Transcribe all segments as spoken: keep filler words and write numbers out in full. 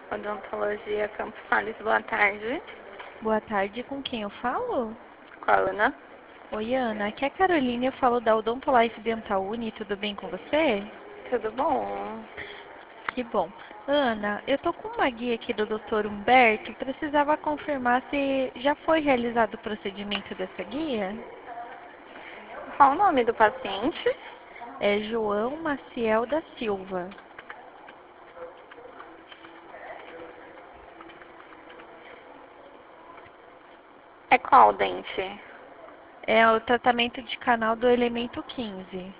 Odontologia Campos Sales, boa tarde. Boa tarde, com quem eu falo? Com a Ana. Oi, Ana, aqui é a Carolina, eu falo da Odontolife Dental Uni, tudo bem com você? Tudo bom? Que bom. Ana, eu tô com uma guia aqui do doutor Humberto, precisava confirmar se já foi realizado o procedimento dessa guia? Qual o nome do paciente? É João Maciel da Silva. É qual dente? É o tratamento de canal do elemento quinze.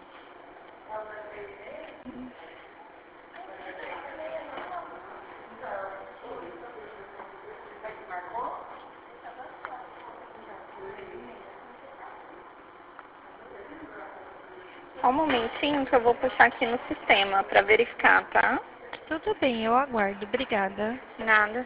Só um momentinho que eu vou puxar aqui no sistema para verificar, tá? Tudo bem, eu aguardo, obrigada. Nada.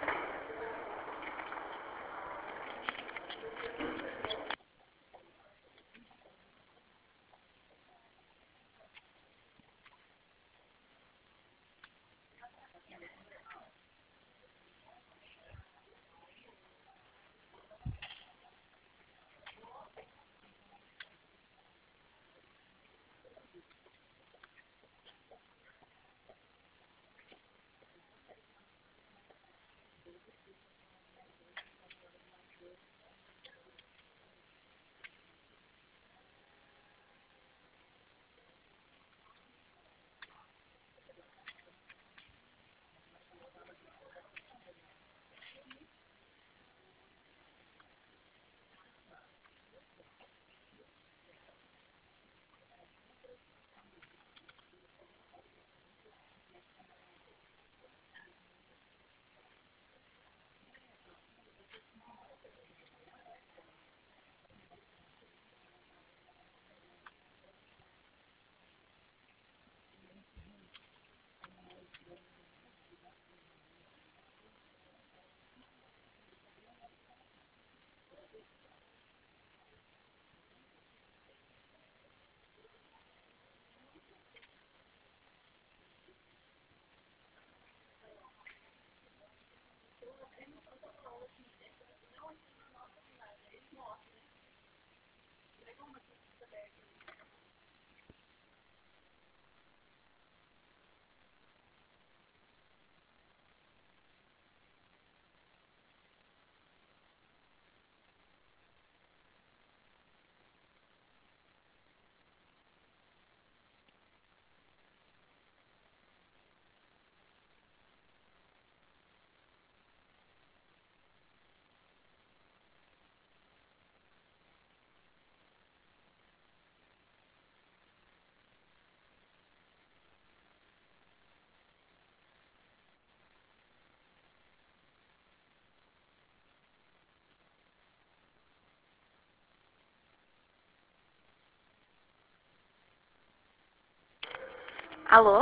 Alô?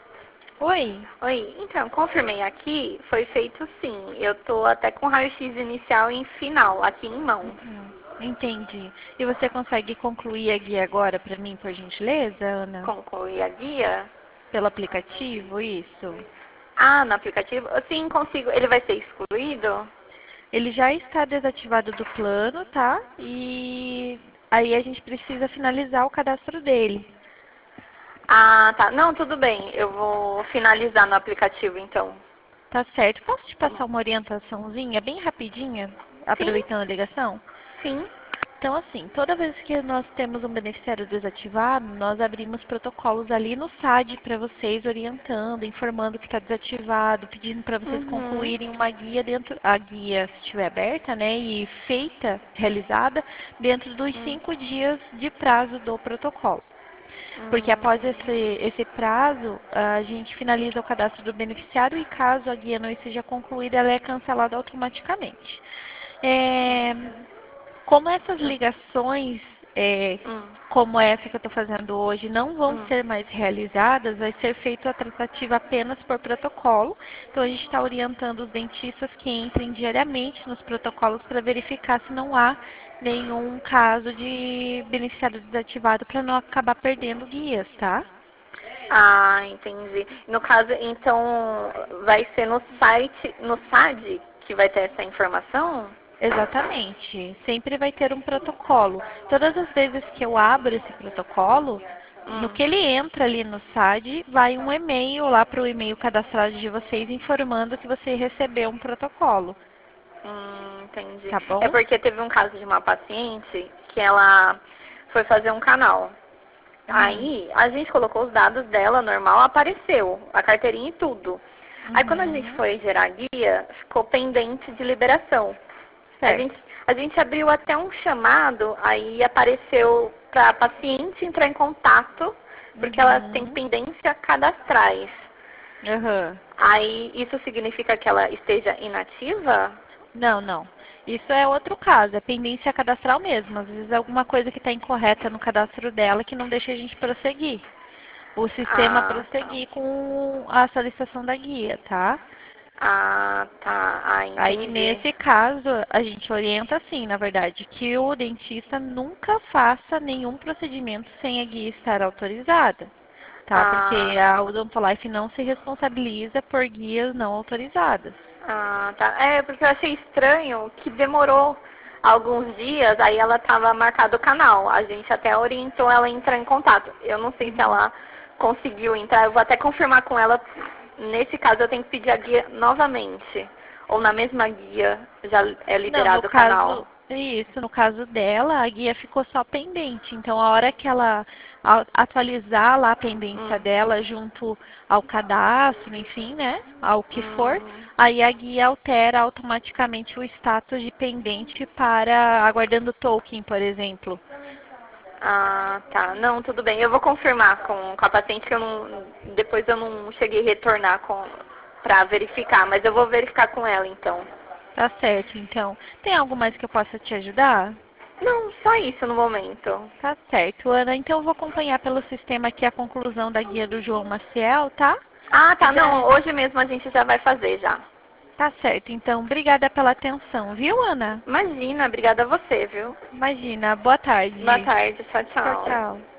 Oi. Oi, então, confirmei aqui, foi feito sim. Eu tô até com raio-x inicial e final, aqui em mãos. Uhum, entendi. E você consegue concluir a guia agora para mim, por gentileza, Ana? Concluí a guia. Pelo aplicativo, isso? Ah, no aplicativo? Sim, consigo. Ele vai ser excluído? Ele já está desativado do plano, tá? E aí a gente precisa finalizar o cadastro dele. Ah, tá. Não, tudo bem. Eu vou finalizar no aplicativo, então. Tá certo. Posso te Tá bom. passar uma orientaçãozinha bem rapidinha, Sim, aproveitando a ligação? sim. Então, assim, toda vez que nós temos um beneficiário desativado, nós abrimos protocolos ali no S A D para vocês, orientando, informando que está desativado, pedindo para vocês Uhum. concluírem uma guia dentro, a guia se estiver aberta, né, e feita, realizada, dentro dos Hum, cinco dias de prazo do protocolo. Porque após hum, esse, esse prazo, a gente finaliza o cadastro do beneficiário e caso a guia não esteja concluída, ela é cancelada automaticamente. É, como essas ligações, é, hum, como essa que eu estou fazendo hoje, não vão hum. ser mais realizadas, vai ser feita a tratativa apenas por protocolo. Então, a gente está orientando os dentistas que entrem diariamente nos protocolos para verificar se não há nenhum caso de beneficiário desativado para não acabar perdendo guias, tá? Ah, entendi. No caso, então, vai ser no site, no S A D, que vai ter essa informação? Exatamente. Sempre vai ter um protocolo. Todas as vezes que eu abro esse protocolo, no Hum, que ele entra ali no S A D, vai um e-mail lá para o e-mail cadastrado de vocês informando que você recebeu um protocolo. hum, entendi. Tá É bom? porque teve um caso de uma paciente que ela foi fazer um canal. Uhum. Aí, a gente colocou os dados dela, normal, apareceu, a carteirinha e tudo. Aí, quando a gente Uhum. foi gerar guia, ficou pendente de liberação. A gente, Certo. a gente abriu até um chamado, aí apareceu para a paciente entrar em contato, porque ela tem Uhum. pendência cadastrais. Aham. Aí, isso significa que ela esteja inativa? Não, não. Isso é outro caso, é pendência cadastral mesmo. Às vezes é alguma coisa que está incorreta no cadastro dela que não deixa a gente prosseguir. O sistema Ah, tá. prosseguir com a solicitação da guia, tá? Ah, tá. Ah, Aí, entendi. nesse caso, a gente orienta assim, na verdade, que o dentista nunca faça nenhum procedimento sem a guia estar autorizada, tá? Porque Ah, a Odontolife não se responsabiliza por guias não autorizadas. ah, tá. É, porque eu achei estranho que demorou alguns dias, aí ela estava marcado o canal. A gente até orientou ela a entrar em contato. Eu não sei se Uhum. ela conseguiu entrar, eu vou até confirmar com ela. Nesse caso, eu tenho que pedir a guia novamente. Ou na mesma guia já é Não, no liberado o caso, canal. isso, no caso dela, a guia ficou só pendente. Então, a hora que ela a- atualizar lá a pendência Hum, dela junto ao cadastro, enfim, né, ao que for, hum. aí a guia altera automaticamente o status de pendente para aguardando token, por exemplo. Ah, tá. Não, tudo bem. Eu vou confirmar com, com a paciente que eu não. Depois eu não cheguei a retornar com para verificar, mas eu vou verificar com ela então. Tá certo, então. Tem algo mais que eu possa te ajudar? Não, só isso no momento. Tá certo, Ana. Então, eu vou acompanhar pelo sistema aqui a conclusão da guia do João Maciel, tá? Ah, E tá. Não, daí, hoje mesmo a gente já vai fazer já. tá certo. Então, obrigada pela atenção, viu, Ana? Imagina, obrigada a você, viu? Imagina. Boa Boa tarde. tarde, tchau, Tchau, tchau. tchau.